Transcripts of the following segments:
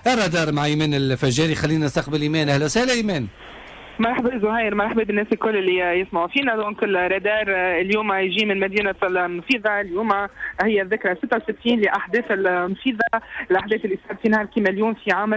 الرادار مع ايمان الفجاري. خلينا نستقبل ايمان. اهلا وسهلا ايمان. مرحبا زهير، مرحبا بالناس الكل اللي يسمعوا فينا. دونك الرادار اليوم يجي من مدينة المنفذة. اليوم هي الذكرى 66 لأحداث المنفذة، الأحداث اللي صارت في نهار كيما اليوم في عام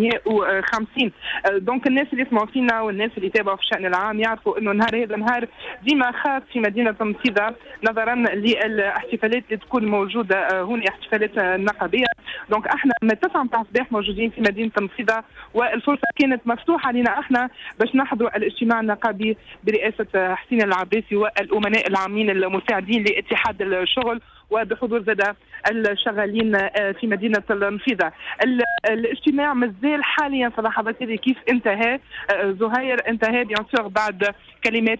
1950. دونك الناس اللي يسمعوا فينا والناس اللي يتابعوا في الشأن العام يعرفوا إنه النهار هذا نهار ديما خاص في مدينة المنفذة، نظرا للاحتفالات اللي تكون موجودة هنا، احتفالات النقابية. دونك احنا من 9 متاع الصباح موجودين في مدينة المنفذة، والفرصة كانت مفتوحة لنا احنا باش نحضروا الاجتماع النقابي برئاسة حسين العباسي والأمناء العامين المساعدين لاتحاد الشغل، وبحضور زاد الشغالين في مدينة المنفذة. الاجتماع مازال حاليا في اللحظات هذه كيف انتهى زهير، انتهى بيان سور بعد كلمات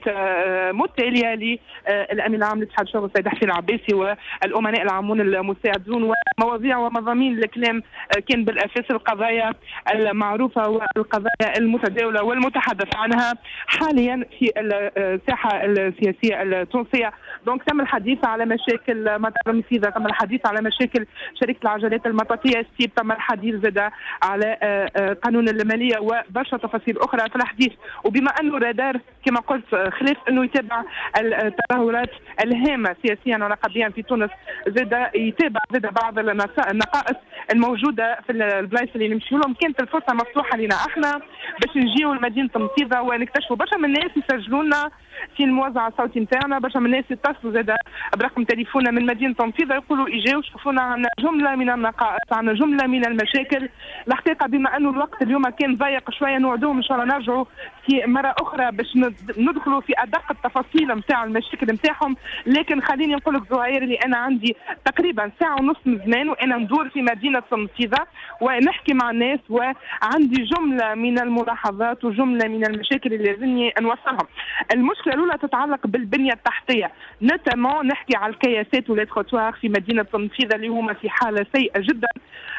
متتالية للأمين العام لاتحاد الشغل السيد حسين العباسي والأمناء العامون المساعدون، ومواضيع ومضامين الكلام كان بالأساس القضايا المعروفة والقضايا المتداولة والمتحدث عنها حاليا في الساحة السياسية التونسية. دونك تم الحديث على مشاكل مطار المنفذة، تم الحديث على مشاكل شركة العجلات المطاطية ستيب، تم الحديث زاد على قانون المالية وبرشا تفاصيل أخرى في الحديث. وبما أنه رادار كما قلت خلاف أنه يتابع التظاهرات الهامة سياسيا ونقابيا في تونس، زاد يتابع زاد بعض النقائص الموجودة في البلايص اللي نمشيو لهم. كانت الفرصة مفتوحة لنا احنا باش نجيو لمدينة المنفذة ونكتشفوا. برشا من الناس يسجلوا لنا في الموزع الصوتي نتاعنا، برشا من الناس يتصلوا زاد برقم تليفوننا من مدينة المنفذة يقولوا اجاو شوفونا، عندنا جملة من النقائص، عندنا جملة من المشاكل. الحقيقة بما انه الوقت اليوم كان ضيق شوية نوعدوهم ان شاء الله نرجعوا في مرة أخرى باش ندخلوا في أدق التفاصيل نتاع المشاكل نتاعهم. لكن خليني نقول لك زهير اللي أنا عندي تقريبا ساعة ونص من زمان وأنا ندور في مدينة المنفذة ونحكي مع الناس، وعندي جملة من الملاحظات وجملة من المشاكل اللي لازمني نوصلهم. المشكلة الأولى تتعلق بالبنية التحتية، نتمو نحكي على الكياسات والتروتوار في مدينة المنفذة اللي هما في حالة سيئة جدا.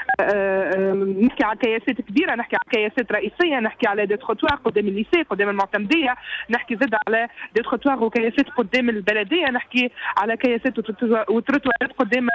نحكي على كياسات كبيرة، نحكي على كياسات رئيسية، نحكي على دي تروتوار قدام الليسي قدام المعتمدية، نحكي زاد على دي تروتوار وكياسات قدام البلدية، نحكي على كياسات وتروتوارات قدام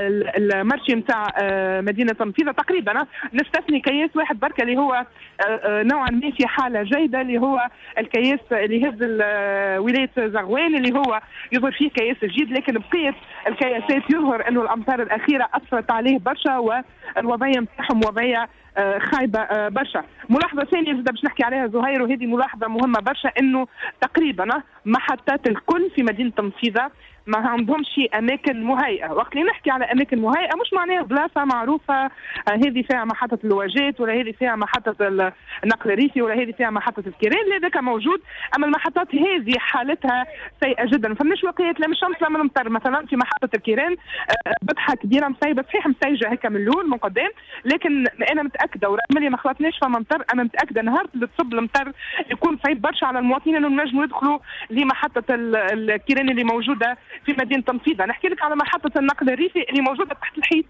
المرشي نتاع مدينة المنفذة. تقريبا نستثني كياس واحد بركة اللي هو نوعا ما في حالة جيدة، اللي هو الكياس اللي هز ولاية زغوان اللي هو يظهر فيه كياس جديد، لكن بقية الكياسات يظهر انه الامطار الاخيرة اثرت عليه برشا والوضعية نتاعهم وضعية خايبة برشا. ملاحظة ثانية جدا باش نحكي عليها زهير، وهذه ملاحظة مهمة برشا، انه تقريبا محطات الكل في مدينة المنفذة ما عندهمش اماكن مهيئه. وقت اللي نحكي على اماكن مهيئه مش معناها بلاصه معروفه هذه فيها محطه اللواجات ولا هذه فيها محطه النقل الريفي ولا هذه فيها محطه الكيران، لا ذاك موجود. اما المحطات هذه حالتها سيئه جدا، ما فماش وقيات لا من الشمس لا من المطر. مثلا في محطه الكيران بطحه كبيره مسيبه، صحيح مسيجه هيك من اللون من قدام، لكن انا متاكده ورغم اللي ما خلطناش فما مطر، انا متاكده نهار اللي تصب المطر يكون صعيب برشا على المواطنين انه نجموا يدخلوا لمحطه الكيران اللي موجوده في مدينة المنفذة. نحكي لك على محطة النقل الريفي اللي موجودة تحت الحيط،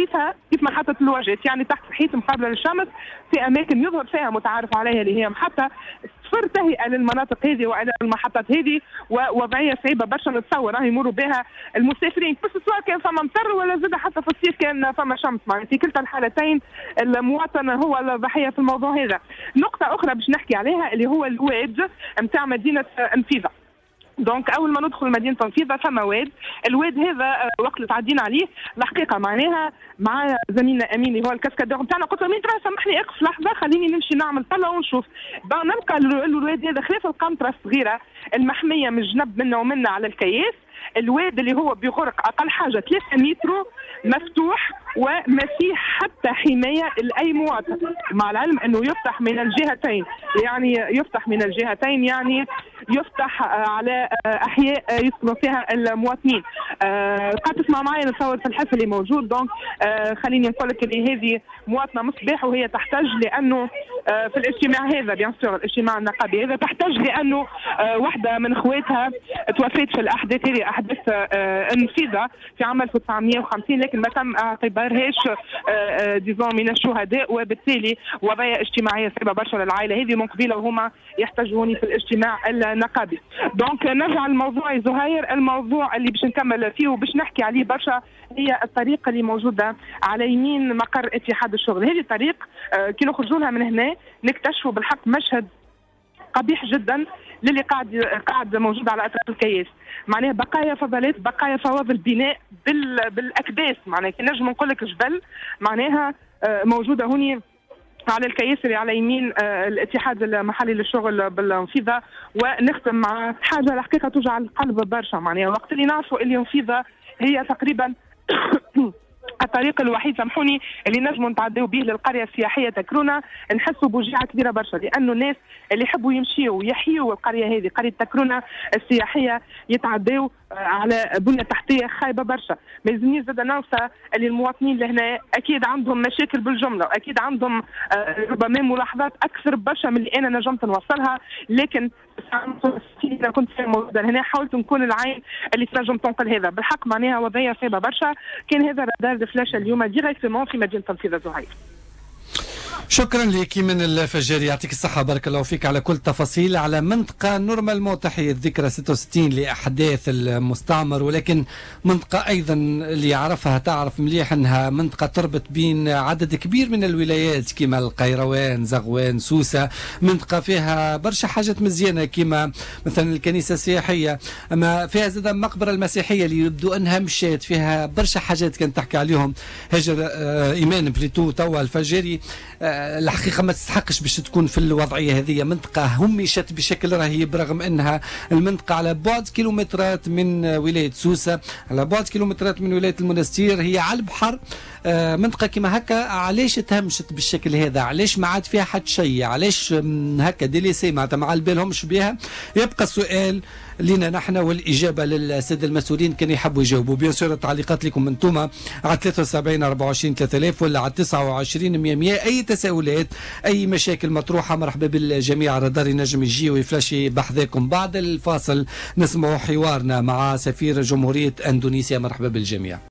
كيف محطة الواجهات، يعني تحت الحيط مقابلة للشمس، في أماكن يظهر فيها متعارف عليها اللي هي محطة صفر تهيئة للمناطق هذه وإلى المحطات هذه، ووضعية صعيبة برشا نتصور يمروا بها المسافرين، بس سواء كان فما مطر ولا زاد حتى في الصيف كان فما شمس. يعني في كلتا الحالتين المواطن هو الضحية في الموضوع هذا. نقطة أخرى باش نحكي عليها اللي هو الواد نتاع مدينة المنفذة. دونك اول ما ندخل مدينه المنفذه فما واد، الواد هذا وقت اللي تعدينا عليه الحقيقه معناها مع زميلنا امين اللي هو الكاسكادور نتاعنا، قلت له مين ترى سامحني اقف لحظه خليني نمشي نعمل طله ونشوف. نلقى الواد هذا خلاف القنطره الصغيره المحميه من جنب منا ومنا على الكياس، الواد اللي هو بغرق اقل حاجه 3 متر مفتوح وما فيه حتى حمايه لاي مواطن، مع العلم انه يفتح من الجهتين، يعني يفتح من الجهتين، يعني يفتح على احياء يسكنوا فيها المواطنين. قاعد تسمع معي نتصور في الحفل اللي موجود. دونك خليني نقول لك اللي هذه مواطنه مصباح وهي تحتاج، لانه في الاجتماع هذا بيان سور الاجتماع النقابي هذا تحتاج، لانه واحده من اخواتها توفيت في الاحداث هذه، احداث المنفذه في عام 1950، لكن ما تم اعتبار ظهرهاش ديزون من الشهداء، وبالتالي وضعيه اجتماعيه صعبه برشا للعائله هذه من قبيله وهما يحتاجوني في الاجتماع النقابي. دونك نرجع للموضوع زهير، الموضوع اللي باش نكمل فيه وباش نحكي عليه برشا هي الطريق اللي موجوده على يمين مقر اتحاد الشغل. هذه الطريق كي نخرجوا لها من هنا نكتشفوا بالحق مشهد قبيح جدا للي قاعد موجود على اطراف الكياس، معناها بقايا فضلات، بقايا فواضل بناء بالاكداس، معناها كي نجم نقول لك جبل معناها موجوده هوني على الكياسري على يمين الاتحاد المحلي للشغل بالانفيذه. ونختم مع حاجه الحقيقه توجع القلب برشا، معناها وقت اللي نعرفوا اللي انفيذه هي تقريبا الطريق الوحيد سامحوني اللي نجموا نتعداو به للقريه السياحيه تكرونه، نحسوا بوجيعه كبيره برشا، لانه الناس اللي يحبوا يمشيوا ويحيوا القريه هذه قريه تكرونه السياحيه يتعداو على بنيه تحتيه خايبه برشا. ما يلزمنيش زاد ننسى اللي المواطنين لهنا اكيد عندهم مشاكل بالجمله، واكيد عندهم ربما ملاحظات اكثر برشا من اللي انا نجمت نوصلها، لكن انا كنت موجوده هنا حاولت نكون العين اللي تنجم تنقل هذا. بالحق معناها وضعيه صعبه برشا. كان هذا رادار فلاش اليوم ديريكتومون في مدينه تنفيذ زهير. شكرا لك من الفجاري، يعطيك الصحة، بارك الله فيك على كل تفاصيل على منطقة نورمالمون تحية الذكرى 66 لأحداث المستعمر، ولكن منطقة أيضا اللي يعرفها تعرف مليح أنها منطقة تربط بين عدد كبير من الولايات كما القيروان، زغوان، سوسة، منطقة فيها برشا حاجات مزيانة كما مثلا الكنيسة السياحية، أما فيها زاد مقبرة المسيحية اللي يبدو أنها مشات، فيها برشا حاجات كانت تحكي عليهم هجر إيمان بليتو توا الفجاري. الحقيقة ما تستحقش باش تكون في الوضعية هذه، منطقة همشت بشكل رهيب رغم أنها المنطقة على بعد كيلومترات من ولاية سوسة، على بعد كيلومترات من ولاية المنستير، هي على البحر. منطقة كما هكا علاش تهمشت بالشكل هذا؟ علاش ما عاد فيها حد شيء؟ علاش هكا ديليسي معناتها ما على بالهمش بها؟ يبقى السؤال لنا نحن والإجابة للسادة المسؤولين كان يحبوا يجاوبوا. بيان سور التعليقات لكم انتم على 73 24 3000 ولا على 29 100. أي تساؤلات أي مشاكل مطروحة مرحبا بالجميع. رادار ينجم يجي ويفلاشي بحذاكم. بعد الفاصل نسمع حوارنا مع سفير جمهورية أندونيسيا. مرحبا بالجميع.